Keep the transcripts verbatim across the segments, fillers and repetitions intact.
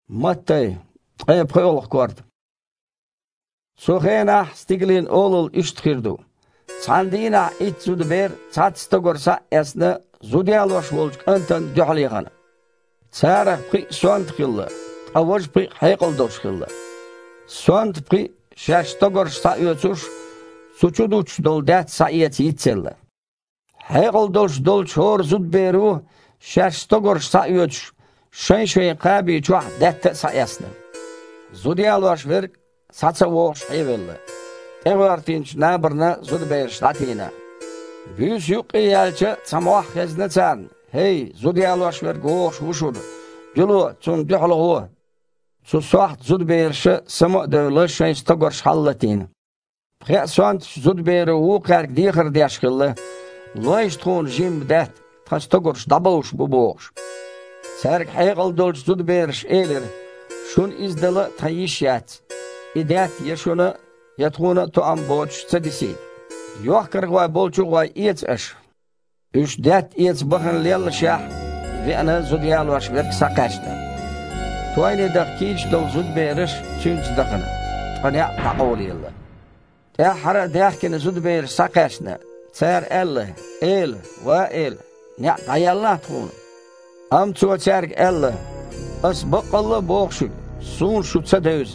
Mattay, ay pröolog kort. So gena stiglin olul istkirdu. Sandina it zu de ber zatstogorsa esne zudialosh wolj antan djaligan. Tsara pri swant khilla. Awaj pri hayqal dosh khilla. Swant pri shashtogor sa yotsush suchuduch dol dat sa yet yitsella. Hayqal dosh dol chor zud beru shashtogor sa yotsush shay shay qabi chwa dat sa esne. Zudialosh werk satsa wosh evelle. Evartinch nabrna zudbeer statina. Büs yuk iyalche samoah keznetsan. Hey, zudialosh ver gosh wushud. Julu tsun dihlohu. Su saht zudbeershe samo devle shayn stogorsh hallatin. Presant zudbeer wu kerk diger deshkille. Loist khon jim dat. Tastogorsh dabosh bubosh. Serk haygal dolch zudbeersh eler. Shun izdala tayishat. Idat yeshuna Yatğuna tuam boç sadisi. Yok kırgıvay bolçuğvay iyets aş. Üç dat iyets bakın lel şah. Ve ana zudiyal vaş verk sakaçta. Tuayne da kiç dol zud beriş çünç dakına. Ana taqol yalla. Ya hara dahkine zud ber sakaçna. Ser elle, el va el. Ne dayallah tuğun. Am tuğçerk elle. As baqalla boğşu. Sun şutsa döz.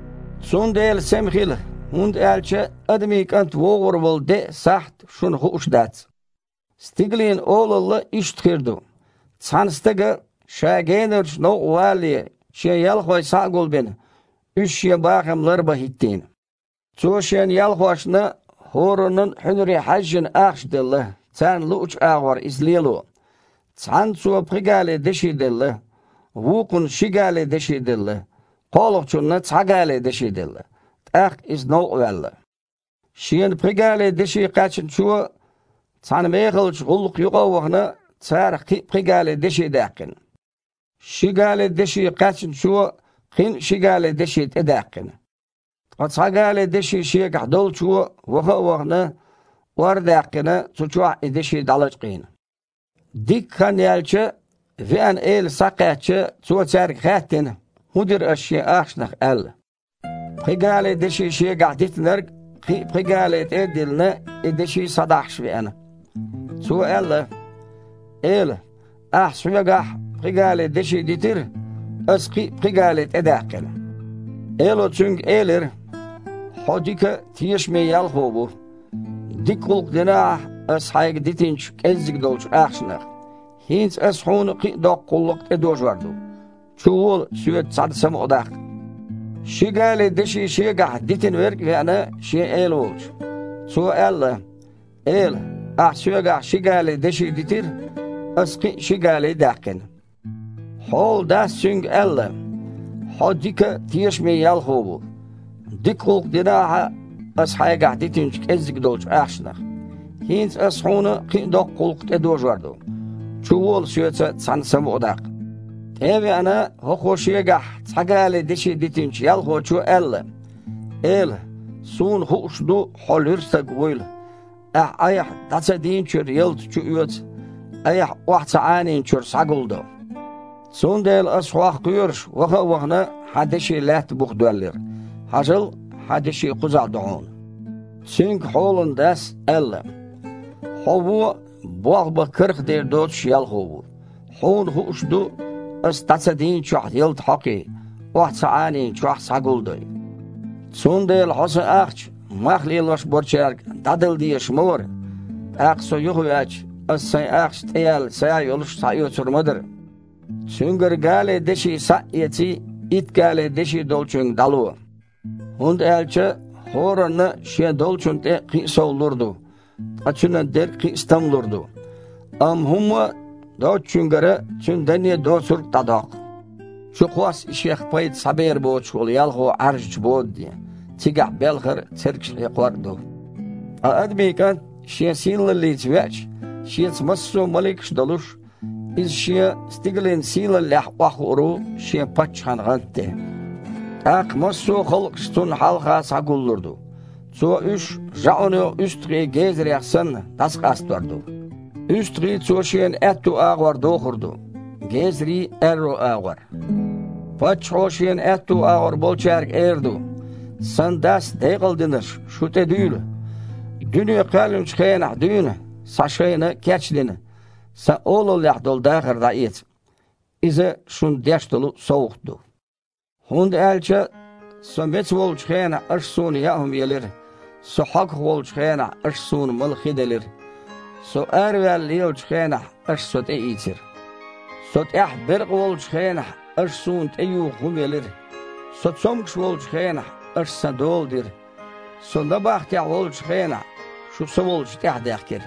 Sun del semkhil. Hund elçe admi kant voğur vol de saht şun hoşdat. Stiglin olalla iştkirdu. Sanstega şagener no vali şey yalhoy sagol ben. Üç ye bakımlar bahittin. Çoşen yalhoşna horunun hünri hajjin axdilla. San luç ağır izlilu. San su prigale deşidilla. Vukun şigale deşidilla. Qoloqçunna tsagale deşidilla. Ach is no welle. Şien prigale deşi qaçın şu tanmeyğılç gulluq yuqawğına tsar prigale deşi daqın. Şigale deşi qaçın şu qin şigale deşi edaqın. Tsagale deşi şi qadol şu waqawğına war daqına suçu deşi dalajqın. Dikkan yalçı ve an el saqaçı su tsar qatin mudir aşi axnaq al. Prigale deşi şiye gahditler prigale edilne deşi sadahş ve ana. Su elle el ah suya gah prigale deşi ditir aski prigale edakel. Elo çünkü eler hodika tiyişme yalhobu dikuluk dina as hayg ditinç ezzik dolç ahşnak. Hins as honu qi dokulluk edoj vardu. Çuğul süet sadsam odak. Şigale deşi şiye gahditin verk ve ana şiye el olç. Su elle el ah şiye gah şigale deşi ditir aski şigale dakin. Hol das süng elle hodika tiyişme yalhobu. Dikuluk dinaha as hay gahditin ezzik dolç ahşnak. Hins as honu qi dokulluk edoj vardu. Çuğul süet sadsam odak. Evi ana hoşiye gah sagale deşi ditinç yal hoçu elle. El sun hoşdu holursa goyl. Ah ayah datsa dinçür yelt çu üyet. Ayah wahta anin çür saguldu. Sun del as wah kuyur waha wahna hadeşi lat buqdallir. Hajıl hadeşi quzadun. Sink holun das elle. Hovu boğba kırk der doç yal hovu. Hon hoşdu استعدين شو يلت حقي واحد سعاني شو حسقولدي سوندل حس أخش مخلي لوش برشارك دادل دي شمور أقصو يخوياش السي أخش تيال سيا يلوش سايو سرمدر سونگر قالي دشي سايتي إت قالي دشي دولچون دالو هند elçe horana şe dolçun te qisa olurdu açına der qistam olurdu am humma Doçungara çündeniye dosur tadak. Şu qas işex payt saber boç ol yalho arj bod diye. Tigah belxir çerkş yaqlardu. Admi kan şesil litvach. Şes masso malik daluş. Iz şe stiglin sil lahwahuru şe paçhan gante. Aq masso xalqstun halqa sagullurdu. So üç jaunu üstri gezrexsan tasqasturdu. Üstri çoşen ettu ağvar doğurdu. Gezri erro ağvar. Paç hoşyen ettu ağır bolçark erdu. Sen das deyqildinir, şu te düylü. Dünya kalın çıkayana düğünü, saçayını keçlini. Sa oğlu lahdol dağırda et. İze şun deştolu soğuktu. Hund elçe sömet vol çıkayana aşsunu yahum yelir. So hak vol çıkayana aşsunu malxidelir. So ervel liyol çıkayana aşsot e itir. Sot eh bir vol çıkayana aşsun teyu humelir. Sot somkş vol çıkayana aşsan doldir. So nabah te vol çıkayana şu savol çıtah dehker.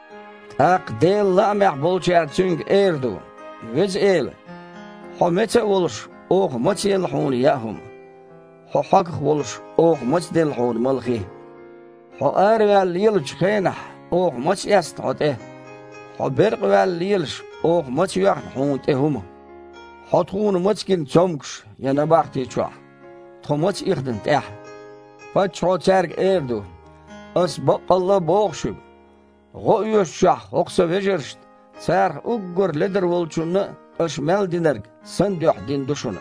Tak del lameh bolçer çünk erdu. Vez el. Homete oluş oğ maç yelhun yahum. Ho hak oluş oğ maç delhun malxi. Ho ervel yıl çıkayana oğ maç est hote. Ho berqvel yılş oğ maç yahun tehum. Ho tuğunu maç kin çomkş yana bahti çuah. To maç ihdin teh. Paç hoçerk erdu. As baqqalla boğşub. Go'yoş şah oqsa vejerşt. Sar uggur leder volçunu aş meldinerg sen döhdin duşunu.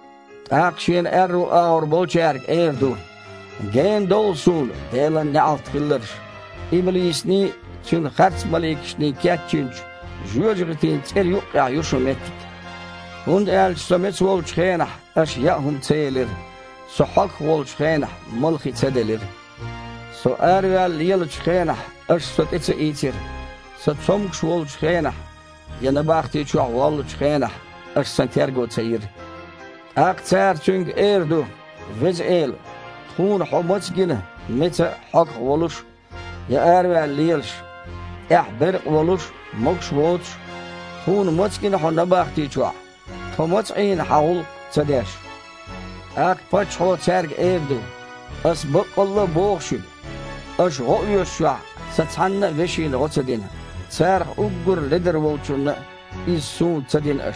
Akşin erru ağır bolçerk erdu. Gen dolsun delan ne alt kılır. İblisni çün harç malikişni ketçinç. Jüyecgıtin çer yok ya yuşum ettik. Hund el samet volçkena aş yahum teylir. Sohak volçkena malxi tedelir. So ervel yıl çıkayana aş sot etse itir. Sot somkş vol çıkayana yana bahti çuah vol çıkayana aş san tergo teyir. Aktar çünkü erdu vez el tun homaç gine mete hak oluş ya ervel yılş eh bir oluş mokş volç tun maç gine hona bahti çuah tomaç in haul tsedeş. Ak paç ho terg erdu as baqqalla boğşub. Aş go'yoş şuah satsanna veşin gotsadin. Sar uggur leder volçunu iz sun tsadin aş.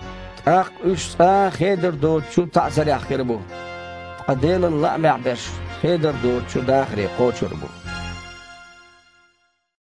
Ak üç sa xeder do çu ta'sari akhir bu. Qadelan la ma'bash xeder do çu dakhri qoçur bu.